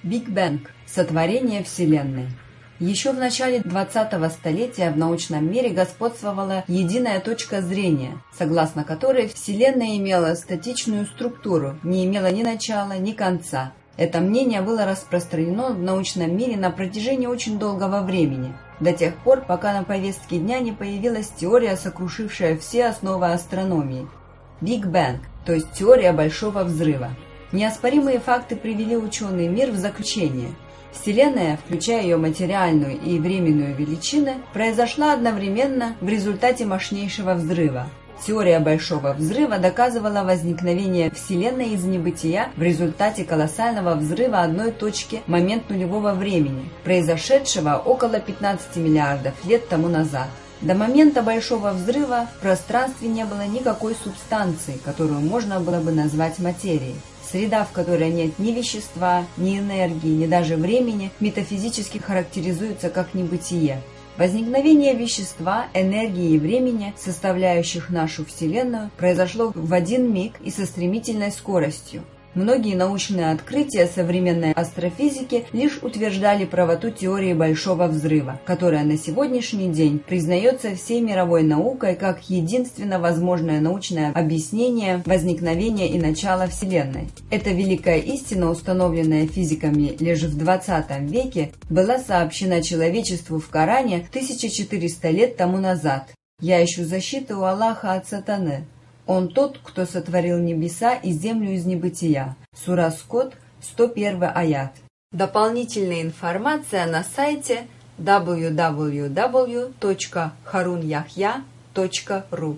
Биг Бэнг – сотворение Вселенной. Еще в начале 20-го столетия в научном мире господствовала единая точка зрения, согласно которой Вселенная имела статичную структуру, не имела ни начала, ни конца. Это мнение было распространено в научном мире на протяжении очень долгого времени, до тех пор, пока на повестке дня не появилась теория, сокрушившая все основы астрономии – Биг Бэнг, то есть теория Большого Взрыва. Неоспоримые факты привели ученый мир в заключение. Вселенная, включая ее материальную и временную величины, произошла одновременно в результате мощнейшего взрыва. Теория Большого Взрыва доказывала возникновение Вселенной из небытия в результате колоссального взрыва одной точки в момент нулевого времени, произошедшего около 15 миллиардов лет тому назад. До момента Большого Взрыва в пространстве не было никакой субстанции, которую можно было бы назвать материей. Среда, в которой нет ни вещества, ни энергии, ни даже времени, метафизически характеризуется как небытие. Возникновение вещества, энергии и времени, составляющих нашу Вселенную, произошло в один миг и со стремительной скоростью. Многие научные открытия современной астрофизики лишь утверждали правоту теории Большого Взрыва, которая на сегодняшний день признается всей мировой наукой как единственно возможное научное объяснение возникновения и начала Вселенной. Эта великая истина, установленная физиками лишь в 20 веке, была сообщена человечеству в Коране 1400 лет тому назад. «Я ищу защиты у Аллаха от сатаны. Он тот, кто сотворил небеса и землю из небытия». Сура Скот, 101 аят. Дополнительная информация на сайте www.harunyahya.ru